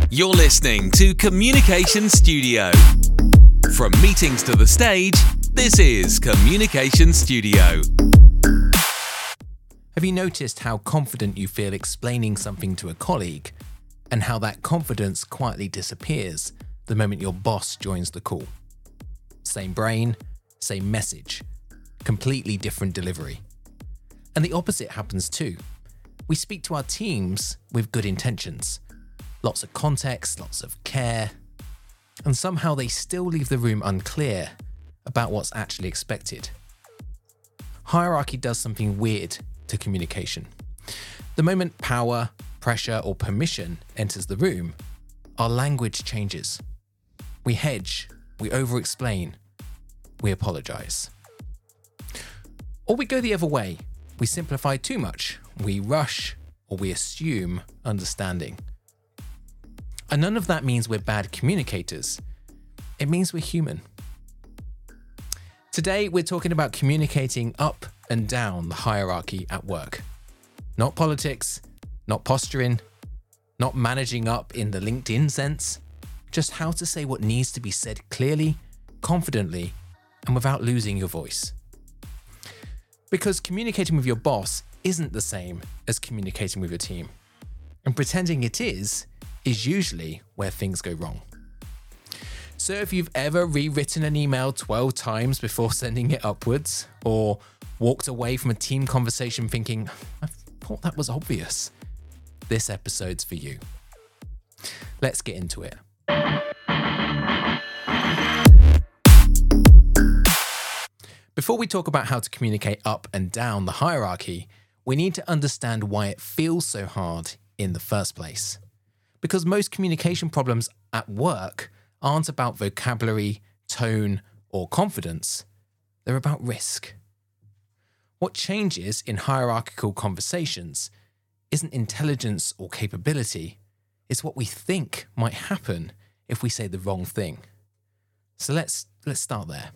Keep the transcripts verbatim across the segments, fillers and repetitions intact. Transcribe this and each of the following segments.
You're listening to Communication Studio. From meetings to the stage, this is Communication Studio. Have you noticed how confident you feel explaining something to a colleague, and how that confidence quietly disappears the moment your boss joins the call? Same brain, same message, completely different delivery. And the opposite happens too. We speak to our teams with good intentions, lots of context, lots of care, and somehow they still leave the room unclear about what's actually expected. Hierarchy does something weird to communication. The moment power, pressure, or permission enters the room, our language changes. We hedge, we over-explain, we apologize. Or we go the other way. We simplify too much, we rush, or we assume understanding. And none of that means we're bad communicators. It means we're human. Today, we're talking about communicating up and down the hierarchy at work. Not politics, not posturing, not managing up in the LinkedIn sense, just how to say what needs to be said clearly, confidently, and without losing your voice. Because communicating with your boss isn't the same as communicating with your team. And pretending it is, is usually where things go wrong. So if you've ever rewritten an email twelve times before sending it upwards, or walked away from a team conversation thinking, I thought that was obvious, this episode's for you. Let's get into it. Before we talk about how to communicate up and down the hierarchy, we need to understand why it feels so hard in the first place. Because most communication problems at work aren't about vocabulary, tone, or confidence. They're about risk. What changes in hierarchical conversations isn't intelligence or capability, it's what we think might happen if we say the wrong thing. So let's let's start there.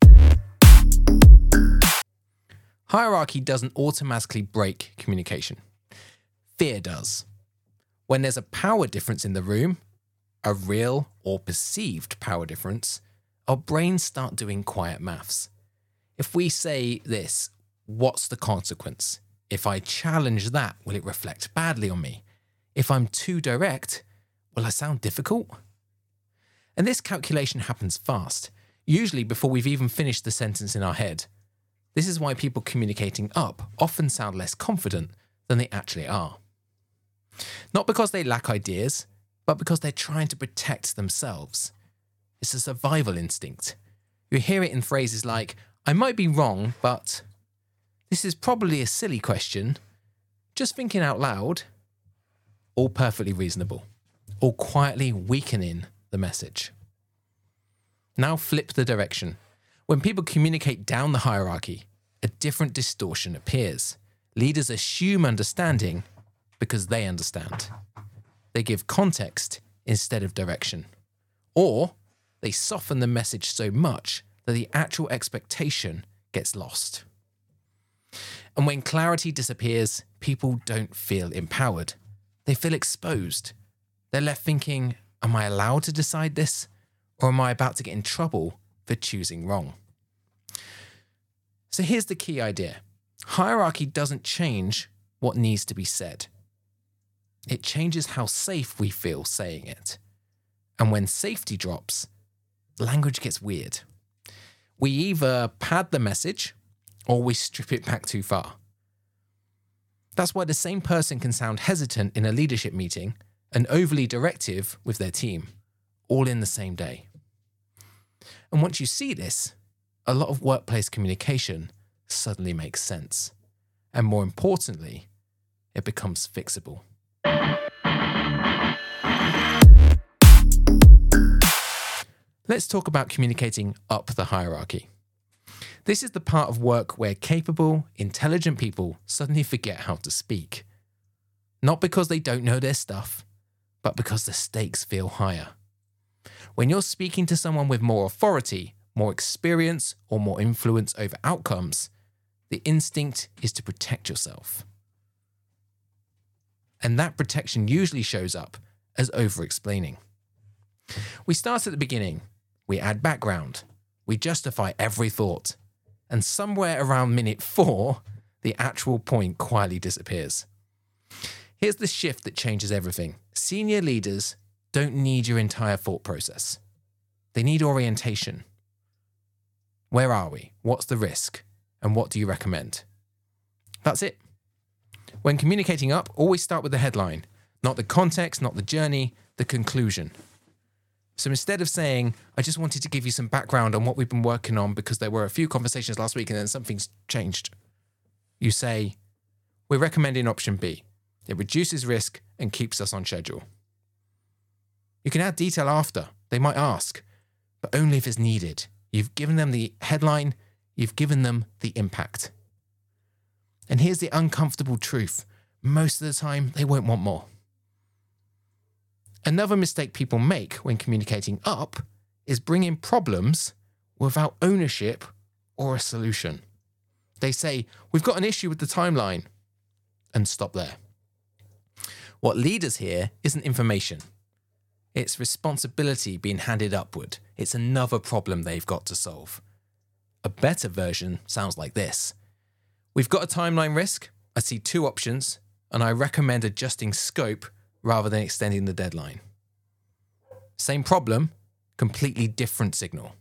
Hierarchy doesn't automatically break communication. Fear does. When there's a power difference in the room, a real or perceived power difference, our brains start doing quiet maths. If we say this, what's the consequence? If I challenge that, will it reflect badly on me? If I'm too direct, will I sound difficult? And this calculation happens fast, usually before we've even finished the sentence in our head. This is why people communicating up often sound less confident than they actually are. Not because they lack ideas, but because they're trying to protect themselves. It's a survival instinct. You hear it in phrases like, I might be wrong, but this is probably a silly question. Just thinking out loud. All perfectly reasonable. All quietly weakening the message. Now flip the direction. When people communicate down the hierarchy, a different distortion appears. Leaders assume understanding because they understand. They give context instead of direction. Or they soften the message so much that the actual expectation gets lost. And when clarity disappears, people don't feel empowered. They feel exposed. They're left thinking, am I allowed to decide this? Or am I about to get in trouble for choosing wrong? So here's the key idea. Hierarchy doesn't change what needs to be said. It changes how safe we feel saying it. And when safety drops, language gets weird. We either pad the message or we strip it back too far. That's why the same person can sound hesitant in a leadership meeting and overly directive with their team, all in the same day. And once you see this, a lot of workplace communication suddenly makes sense. And more importantly, it becomes fixable. Let's talk about communicating up the hierarchy. This is the part of work where capable, intelligent people suddenly forget how to speak. Not because they don't know their stuff, but because the stakes feel higher. When you're speaking to someone with more authority, more experience, or more influence over outcomes, the instinct is to protect yourself. And that protection usually shows up as over-explaining. We start at the beginning, we add background, we justify every thought, and somewhere around minute four, the actual point quietly disappears. Here's the shift that changes everything. Senior leaders don't need your entire thought process. They need orientation. Where are we? What's the risk? And what do you recommend? That's it. When communicating up, always start with the headline, not the context, not the journey, the conclusion. So instead of saying, I just wanted to give you some background on what we've been working on because there were a few conversations last week and then something's changed, you say, we're recommending option B. It reduces risk and keeps us on schedule. You can add detail after. They might ask, but only if it's needed. You've given them the headline, you've given them the impact. And here's the uncomfortable truth. Most of the time, they won't want more. Another mistake people make when communicating up is bringing problems without ownership or a solution. They say, we've got an issue with the timeline, and stop there. What leaders hear isn't information. It's responsibility being handed upward. It's another problem they've got to solve. A better version sounds like this. We've got a timeline risk. I see two options, and I recommend adjusting scope rather than extending the deadline. Same problem, completely different signal.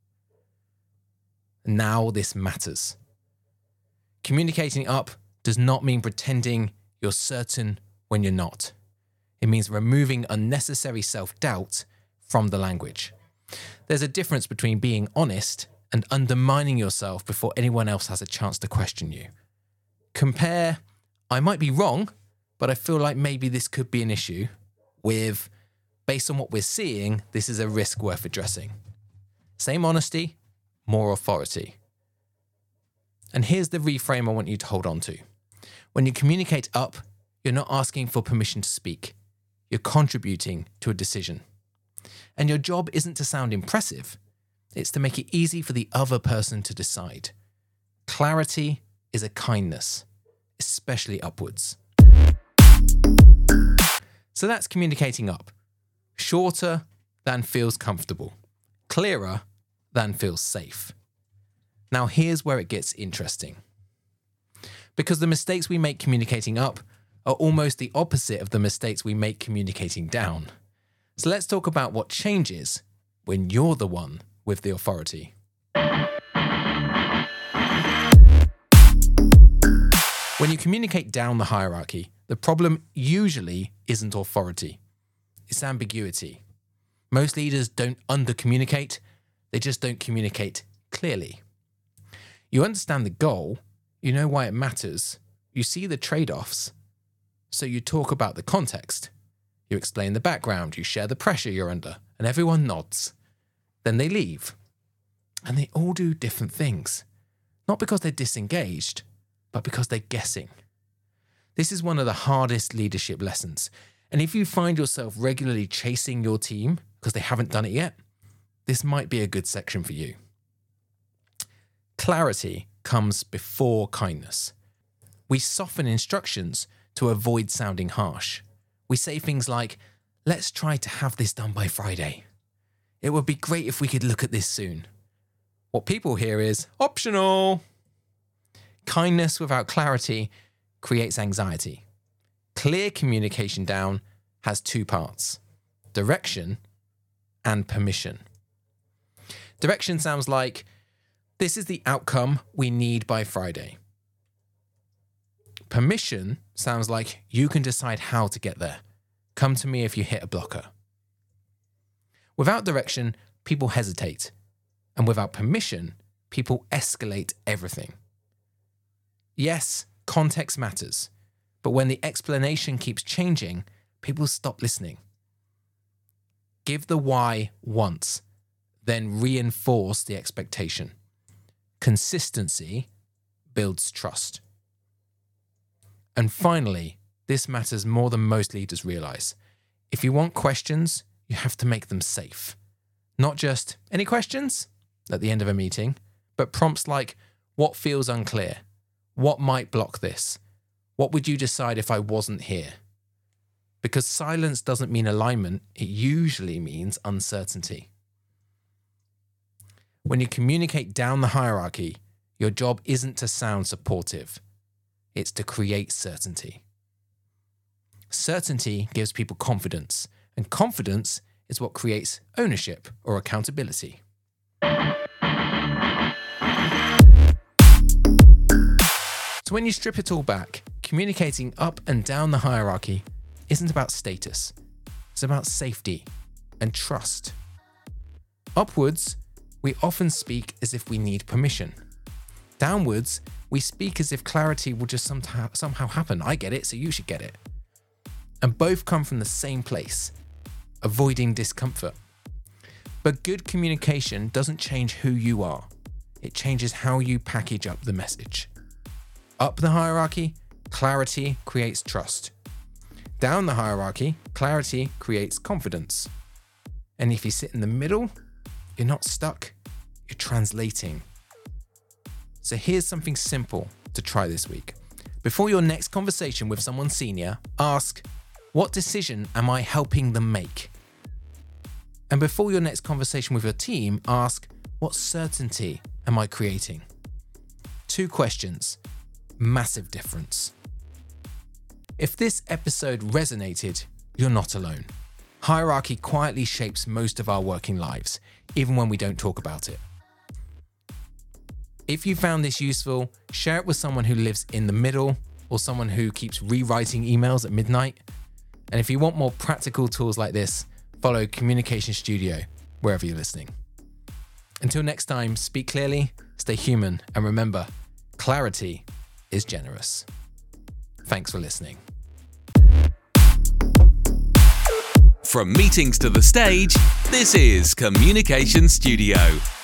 Now this matters. Communicating up does not mean pretending you're certain when you're not. It means removing unnecessary self-doubt from the language. There's a difference between being honest and undermining yourself before anyone else has a chance to question you. Compare, I might be wrong, but I feel like maybe this could be an issue, with, based on what we're seeing, this is a risk worth addressing. Same honesty, more authority. And here's the reframe I want you to hold on to. When you communicate up, you're not asking for permission to speak. You're contributing to a decision. And your job isn't to sound impressive. It's to make it easy for the other person to decide. Clarity is a kindness, especially upwards. So that's communicating up. Shorter than feels comfortable. Clearer than feels safe. Now here's where it gets interesting. Because the mistakes we make communicating up are almost the opposite of the mistakes we make communicating down. So let's talk about what changes when you're the one with the authority. When you communicate down the hierarchy, the problem usually isn't authority. It's ambiguity. Most leaders don't under-communicate, they just don't communicate clearly. You understand the goal, you know why it matters, you see the trade-offs, so you talk about the context. You explain the background, you share the pressure you're under, and everyone nods. Then they leave. And they all do different things. Not because they're disengaged, but because they're guessing. This is one of the hardest leadership lessons. And if you find yourself regularly chasing your team because they haven't done it yet, this might be a good section for you. Clarity comes before kindness. We soften instructions to avoid sounding harsh. We say things like, let's try to have this done by Friday. It would be great if we could look at this soon. What people hear is, optional. Kindness without clarity creates anxiety. Clear communication down has two parts, direction and permission. Direction sounds like, this is the outcome we need by Friday. Permission sounds like, you can decide how to get there. Come to me if you hit a blocker. Without direction, people hesitate. And without permission, people escalate everything. Yes, context matters. But when the explanation keeps changing, people stop listening. Give the why once, then reinforce the expectation. Consistency builds trust. And finally, this matters more than most leaders realize. If you want questions, you have to make them safe. Not just, any questions? At the end of a meeting, but prompts like, what feels unclear? What might block this? What would you decide if I wasn't here? Because silence doesn't mean alignment, it usually means uncertainty. When you communicate down the hierarchy, your job isn't to sound supportive, it's to create certainty. Certainty gives people confidence, and confidence is what creates ownership or accountability. So when you strip it all back, communicating up and down the hierarchy isn't about status. It's about safety and trust. Upwards, we often speak as if we need permission. Downwards, we speak as if clarity will just somehow, somehow happen. I get it, so you should get it. And both come from the same place, avoiding discomfort. But good communication doesn't change who you are. It changes how you package up the message. Up the hierarchy, clarity creates trust. Down the hierarchy, clarity creates confidence. And if you sit in the middle, you're not stuck, you're translating. So here's something simple to try this week. Before your next conversation with someone senior, ask, what decision am I helping them make? And before your next conversation with your team, ask, what certainty am I creating? Two questions, massive difference. If this episode resonated, you're not alone. Hierarchy quietly shapes most of our working lives, even when we don't talk about it. If you found this useful, share it with someone who lives in the middle or someone who keeps rewriting emails at midnight. And if you want more practical tools like this, follow Communication Studio wherever you're listening. Until next time, speak clearly, stay human, and remember, clarity is generous. Thanks for listening. From meetings to the stage, this is Communication Studio.